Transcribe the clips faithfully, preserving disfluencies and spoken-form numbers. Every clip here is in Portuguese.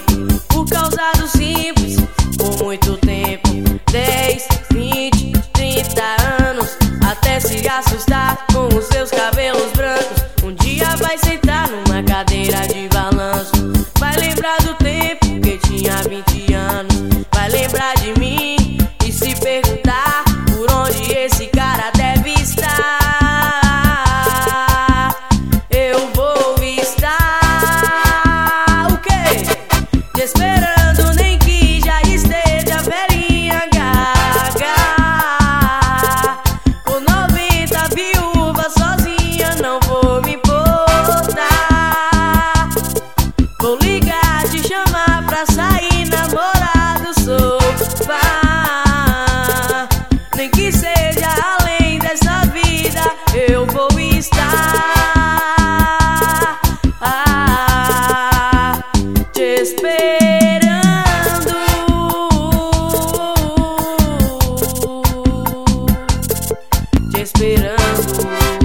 por causa do simples. Por muito tempo, dez, vinte, trinta anos, até se assustar com os seus cabelos brancos. Um dia vai sentar numa cadeira de balanço, vai lembrar do tempo que tinha vinte anos, vai lembrar de mim e se perguntar por onde esse cara deve estar. Eu vou estar o quê? Te esperando, nem que já esteja velhinha gaga, com noventa viúvas sozinha, não vou me importar. Vou ligar, te chamar pra sair, namorar do sofá, nem que seja além dessa vida, eu vou estar ah, te esperando, te esperando.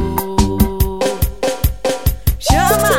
Chama!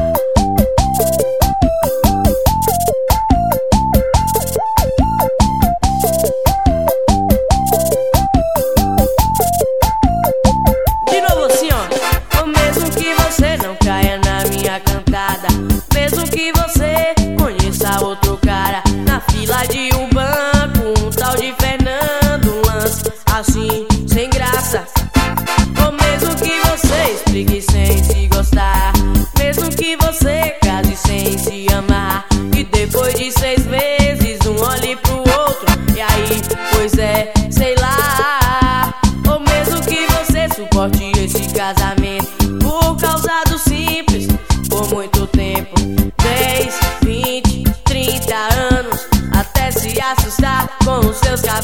De novo assim, ó. Ou mesmo que você não caia na minha cantada, mesmo que você conheça outro cara na fila de um banco, um tal de Fernando, um lance assim, sem graça. Ou mesmo que você explique sem se gostar, mesmo que você case sem se amar, e depois de seis meses um olhe pro outro, e aí, pois é, sei lá. Ou mesmo que você suporte esse casamento por causa do simples, por muito tempo, dez, vinte, trinta anos, até se assustar com os seus cabelos